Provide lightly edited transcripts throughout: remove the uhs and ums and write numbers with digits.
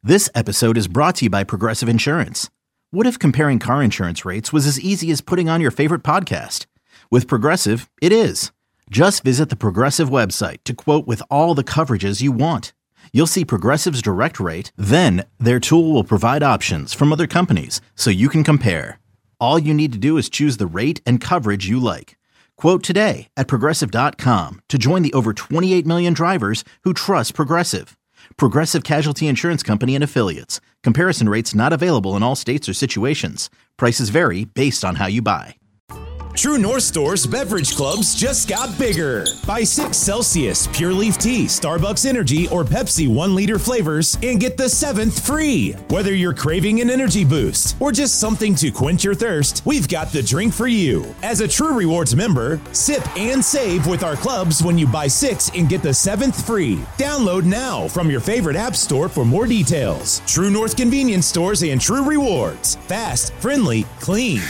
This episode is brought to you by Progressive Insurance. What if comparing car insurance rates was as easy as putting on your favorite podcast? With Progressive, it is. Just visit the Progressive website to quote with all the coverages you want. You'll see Progressive's direct rate, then their tool will provide options from other companies so you can compare. All you need to do is choose the rate and coverage you like. Quote today at Progressive.com to join the over 28 million drivers who trust Progressive. Progressive Casualty Insurance Company and Affiliates. Comparison rates not available in all states or situations. Prices vary based on how you buy. True North Store's beverage clubs just got bigger. Buy 6 Celsius, Pure Leaf Tea, Starbucks Energy, or Pepsi 1-liter flavors and get the 7th free. Whether you're craving an energy boost or just something to quench your thirst, we've got the drink for you. As a True Rewards member, sip and save with our clubs when you buy 6 and get the 7th free. Download now from your favorite app store for more details. True North Convenience Stores and True Rewards. Fast, friendly, clean.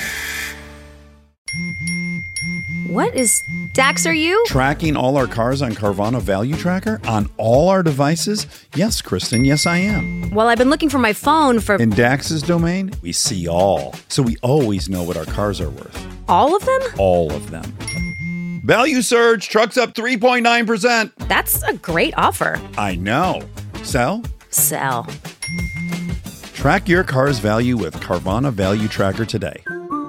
What is... Dax, are you? Tracking all our cars on Carvana Value Tracker on all our devices? Yes, Kristen, yes I am. Well, I've been looking for my phone for... In Dax's domain, we see all. So we always know what our cars are worth. All of them? All of them. Value surge, trucks up 3.9%. That's a great offer. I know. Sell? Sell. Track your car's value with Carvana Value Tracker today.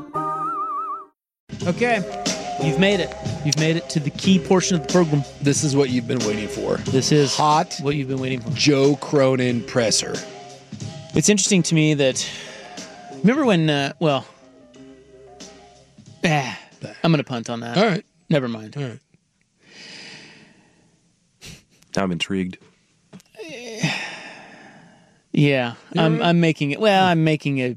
Okay, you've made it. You've made it to the key portion of the program. This is what you've been waiting for. This is hot. What you've been waiting for. Joe Cronin presser. It's interesting to me that... Remember when, I'm going to punt on that. All right. Never mind. All right. I'm intrigued. Yeah, I'm making it. Well, I'm making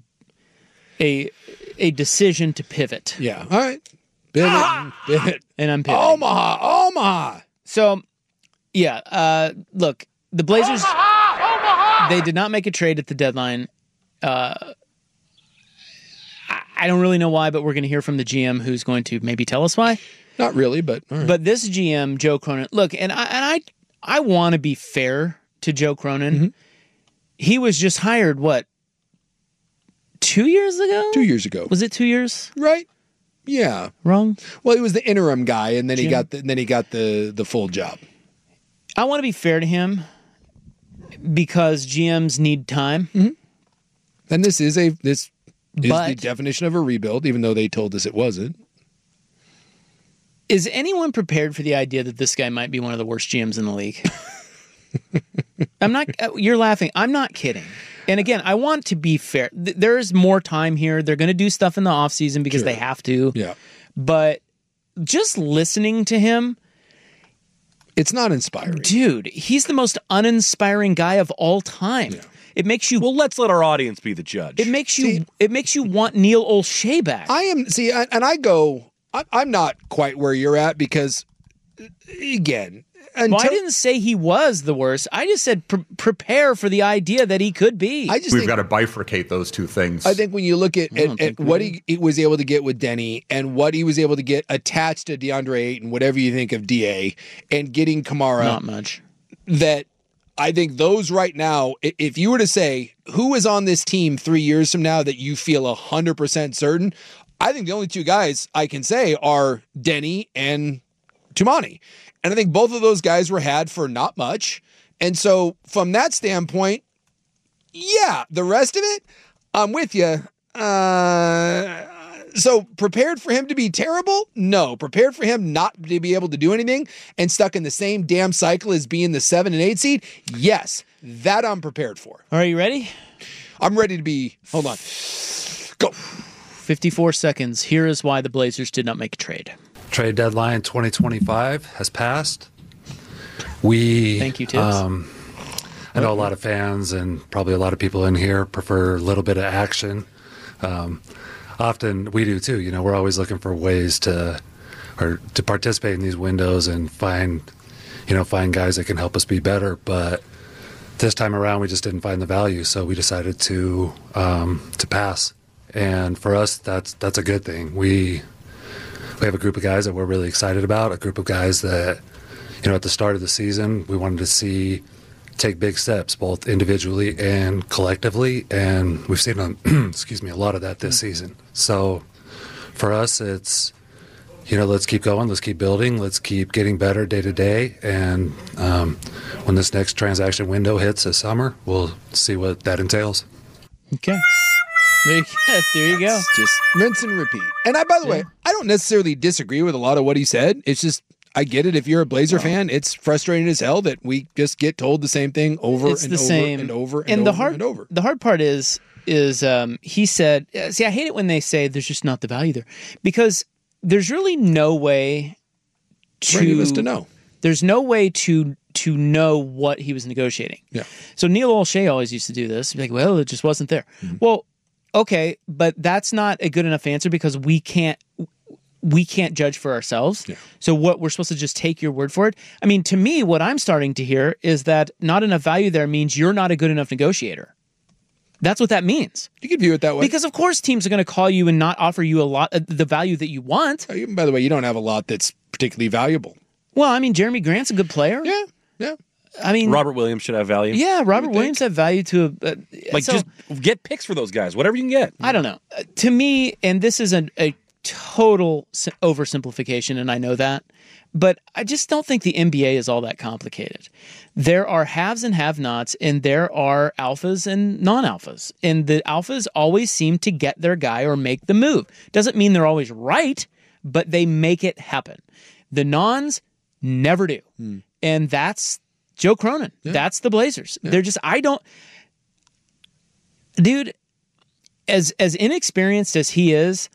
a decision to pivot. Yeah. All right. Pivot. And I'm pivoting. Omaha. So, yeah. Look, the Blazers. They did not make a trade at the deadline. I don't really know why, but we're going to hear from the GM, who's going to maybe tell us why. Not really, but all right. But this GM, Joe Cronin. Look, and I want to be fair to Joe Cronin. Mm-hmm. He was just hired. What? 2 years ago? 2 years ago. Was it 2 years? Right. Yeah. Wrong? Well, he was the interim guy, and then he got the full job. I want to be fair to him because GMs need time. Mm-hmm. And this is the definition of a rebuild, even though they told us it wasn't. Is anyone prepared for the idea that this guy might be one of the worst GMs in the league? I'm not. You're laughing. I'm not kidding. And again, I want to be fair. There's more time here. They're going to do stuff in the offseason because they have to. Yeah. But just listening to him, it's not inspiring. Dude, he's the most uninspiring guy of all time. Yeah. It makes you... Well, let's let our audience be the judge. It makes you want Neil O'Shea back. I'm not quite where you're at because, again... I didn't say he was the worst. I just said prepare for the idea that he could be. We've got to bifurcate those two things. I think when you look at what he was able to get with Denny and what he was able to get attached to DeAndre Ayton, whatever you think of DA, and getting Kamara. Not much. That I think those right now, if you were to say who is on this team 3 years from now that you feel 100% certain, I think the only two guys I can say are Denny and Tumani. And I think both of those guys were had for not much. And so from that standpoint, yeah, the rest of it, I'm with you. So prepared for him to be terrible? No. Prepared for him not to be able to do anything and stuck in the same damn cycle as being the 7 and 8 seed? Yes, that I'm prepared for. Are you ready? I'm ready to be. Hold on. Go. 54 seconds. Here is why the Blazers did not make a trade. Trade deadline 2025 has passed. Thank you, Tibbs. I know a lot of fans and probably a lot of people in here prefer a little bit of action. Often we do too. You know, we're always looking for ways to participate in these windows and find guys that can help us be better. But this time around, we just didn't find the value, so we decided to pass. And for us, that's a good thing. We have a group of guys that we're really excited about, a group of guys that, at the start of the season, we wanted to see take big steps, both individually and collectively. And we've seen a lot of that this season. So for us, it's, let's keep going, let's keep building, let's keep getting better day to day. And when this next transaction window hits this summer, we'll see what that entails. Okay. There you go. Just rinse and repeat. And by the way, I don't necessarily disagree with a lot of what he said. It's just, I get it. If you're a Blazer fan, it's frustrating as hell that we just get told the same thing over and over. The hard part is he said, see, I hate it when they say there's just not the value there, because there's really no way for any of us to know. There's no way to know what he was negotiating. Yeah. So Neil Olshey always used to do this. He'd be like, well, it just wasn't there. Mm-hmm. Well, okay, but that's not a good enough answer because we can't judge for ourselves. Yeah. So what we're supposed to just take your word for it? I mean, to me, what I'm starting to hear is that not enough value there means you're not a good enough negotiator. That's what that means. You could view it that way. Because of course teams are going to call you and not offer you a lot the value that you want. By the way, you don't have a lot that's particularly valuable. Well, I mean, Jeremy Grant's a good player. Yeah. I mean, Robert Williams should have value. Yeah, Robert Williams have value to just get picks for those guys, whatever you can get. I don't know. To me, and this is a total oversimplification, and I know that, but I just don't think the NBA is all that complicated. There are haves and have-nots, and there are alphas and non-alphas, and the alphas always seem to get their guy or make the move. Doesn't mean they're always right, but they make it happen. The nons never do, and that's Joe Cronin. Yeah. That's the Blazers. Yeah. They're just, dude, as inexperienced as he is,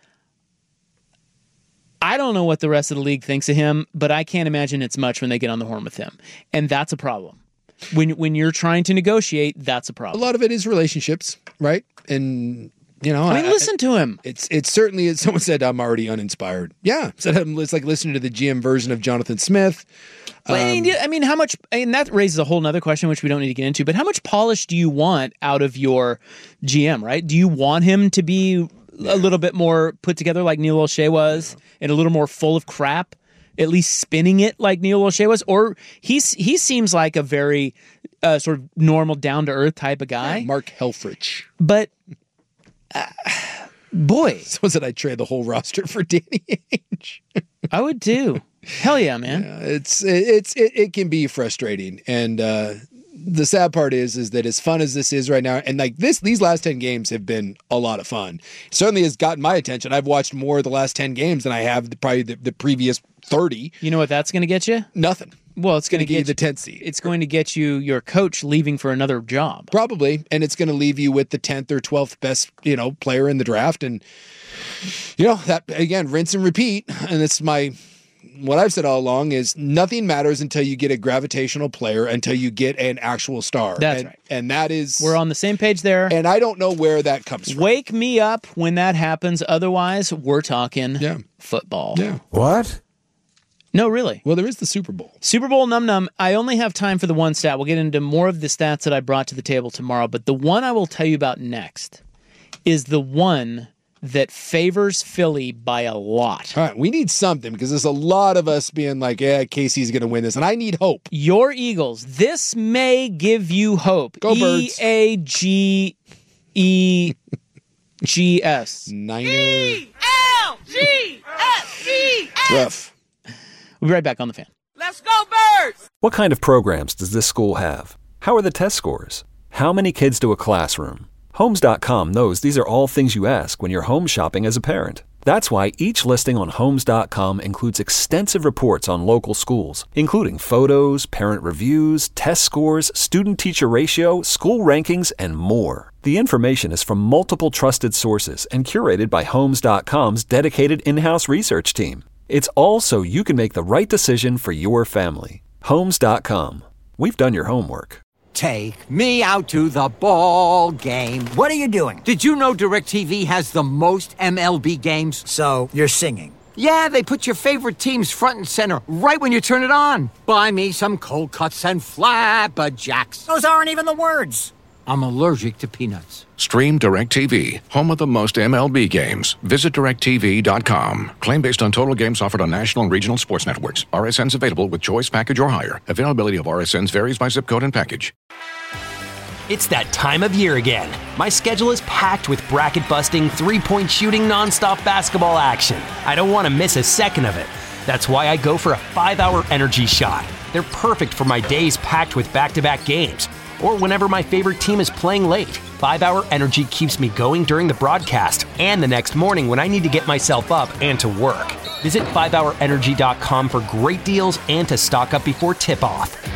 I don't know what the rest of the league thinks of him, but I can't imagine it's much when they get on the horn with him. And that's a problem. When you're trying to negotiate, that's a problem. A lot of it is relationships, right? And, listen to him. It's certainly, as someone said, I'm already uninspired. Yeah. It's like listening to the GM version of Jonathan Smith. I mean, how much, and that raises a whole other question, which we don't need to get into, but how much polish do you want out of your GM, right? Do you want him to be a little bit more put together like Neil Olshey was, and a little more full of crap, at least spinning it like Neil Olshey was? Or he seems like a very sort of normal, down-to-earth type of guy. Yeah, Mark Helfrich. But, boy. So said I'd trade the whole roster for Danny Ainge. I would too. Hell yeah, man. Yeah, it can be frustrating. And the sad part is that as fun as this is right now, and like these last 10 games have been a lot of fun. It certainly has gotten my attention. I've watched more of the last 10 games than I have probably the previous 30. You know what that's going to get you? Nothing. Well, it's going to get you the 10th seed. It's going to get you your coach leaving for another job. Probably. And it's going to leave you with the 10th or 12th best, player in the draft. And, that, again, rinse and repeat. And it's what I've said all along is nothing matters until you get a gravitational player, until you get an actual star. That's right. And that is... We're on the same page there. And I don't know where that comes from. Wake me up when that happens. Otherwise, we're talking football. Yeah. What? No, really. Well, there is the Super Bowl. Super Bowl num-num. I only have time for the one stat. We'll get into more of the stats that I brought to the table tomorrow. But the one I will tell you about next is the one that favors Philly by a lot. All right, we need something because there's a lot of us being like, yeah, KC's going to win this, and I need hope. Your Eagles. This may give you hope. Go Birds. EAGES. Niner. ELGSES. Rough. We'll be right back on The Fan. Let's go Birds! What kind of programs does this school have? How are the test scores? How many kids do a classroom? Homes.com knows these are all things you ask when you're home shopping as a parent. That's why each listing on Homes.com includes extensive reports on local schools, including photos, parent reviews, test scores, student-teacher ratio, school rankings, and more. The information is from multiple trusted sources and curated by Homes.com's dedicated in-house research team. It's all so you can make the right decision for your family. Homes.com. We've done your homework. Take me out to the ball game. What are you doing? Did you know DirecTV has the most MLB games? So, you're singing. Yeah, they put your favorite teams front and center right when you turn it on. Buy me some cold cuts and flapjacks. Those aren't even the words. I'm allergic to peanuts. Stream DirecTV, home of the most MLB games. Visit DirecTV.com. Claim based on total games offered on national and regional sports networks. RSNs available with choice package or higher. Availability of RSNs varies by zip code and package. It's that time of year again. My schedule is packed with bracket-busting, three-point shooting, nonstop basketball action. I don't want to miss a second of it. That's why I go for a 5-hour energy shot. They're perfect for my days packed with back-to-back games, or whenever my favorite team is playing late. 5-hour energy keeps me going during the broadcast and the next morning when I need to get myself up and to work. Visit 5hourenergy.com for great deals and to stock up before tip-off.